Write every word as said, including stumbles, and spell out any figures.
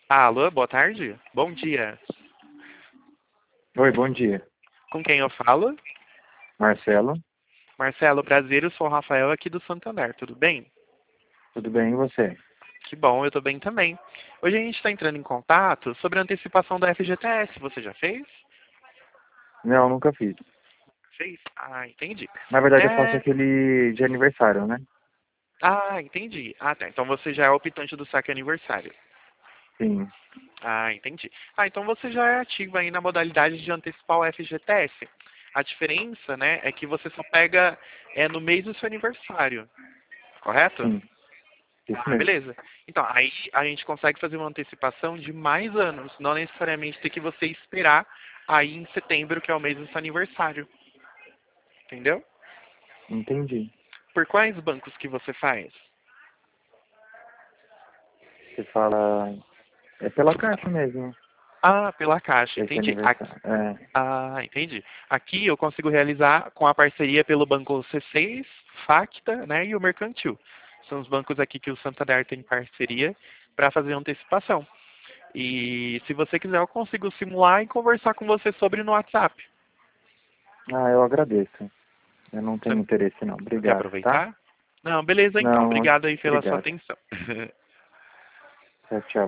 Alô, boa tarde. Bom dia. Oi, bom dia. Com quem eu falo? Marcelo, Marcelo, prazer, eu sou o Rafael aqui do Santander, tudo bem? tudo bem e você? Que bom, eu tô bem também. Hoje a gente está entrando em contato sobre a antecipação da F G T S. Você já fez? Não, nunca fiz. Fez? Ah, entendi. Na verdade, eu faço É... aquele de aniversário, né? Ah, entendi. Ah, tá. Então você já é optante do saque aniversário. Sim. Ah, entendi. Ah, então você já é ativo aí na modalidade de antecipar o F G T S. A diferença, né, é que você só pega é, no mês do seu aniversário, correto? Sim, isso Ah, mesmo. beleza. Então, aí a gente consegue fazer uma antecipação de mais anos, não necessariamente ter que você esperar aí em setembro, que é o mês do seu aniversário. Entendeu? Entendi. Por quais bancos que você faz? Você fala. É pela caixa mesmo, Ah, pela Caixa, esse entendi. Aqui, aniversário. É. ah, entendi. Aqui eu consigo realizar com a parceria pelo Banco C seis, Facta, né, e o Mercantil. São os bancos aqui que o Santander tem parceria para fazer antecipação. E se você quiser, eu consigo simular e conversar com você sobre no WhatsApp. Ah, eu agradeço. Eu não tenho Você interesse, não. quer Obrigado, tá? aproveitar? Não, beleza então. Não, Obrigado aí pela sua obrigado. atenção. Tchau, tchau.